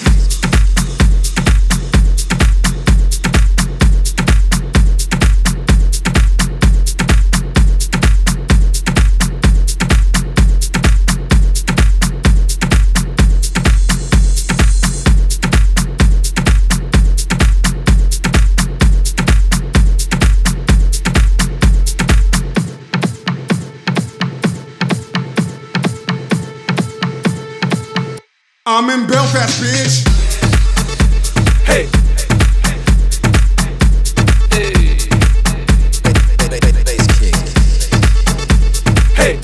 I'm in Belfast, bitch. Hey. Hey.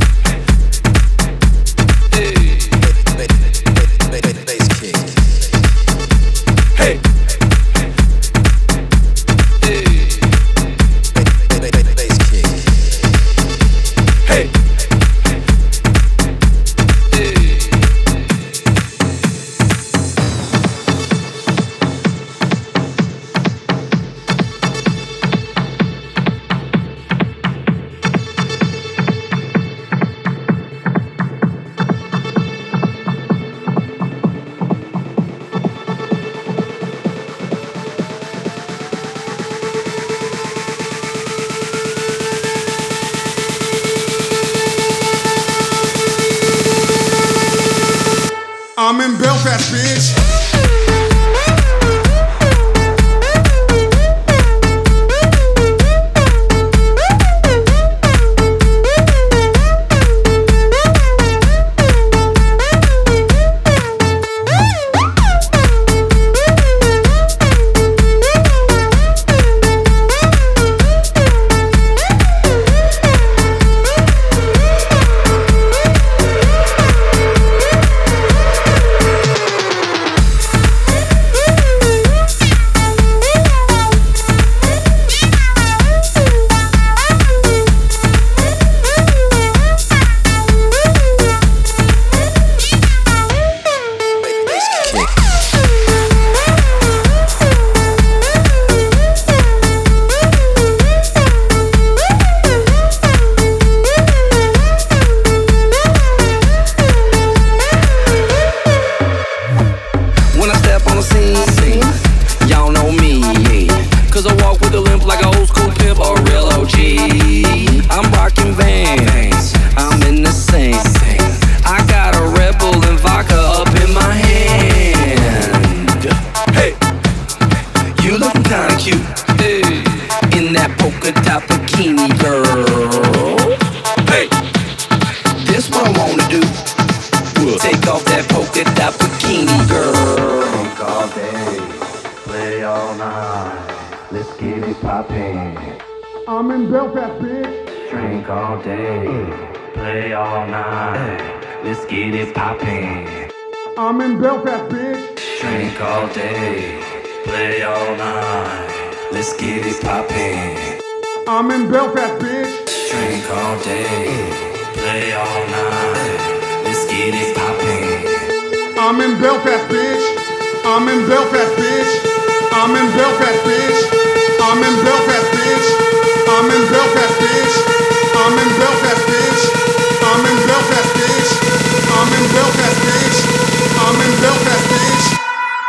Hey. Hey. I'm in Belfast, bitch. I'm in Belfast, bitch. Drink all day, play all night. Let's get it poppin'. I'm in Belfast, bitch. Drink all day, play all night. Let's get it poppin'. I'm in Belfast, bitch. Drink all day, play all night. Let's get it poppin'. I'm in Belfast, bitch. I'm in Belfast, bitch. I'm in Belfast, bitch. I'm in Belfast, bitch. I'm in Belfast, bitch. I'm in Belfast, bitch. I'm in Belfast, bitch. I'm in Belfast, bitch. I'm in Belfast, bitch.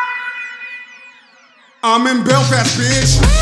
I'm in Belfast, bitch.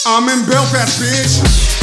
I'm in Belfast, bitch.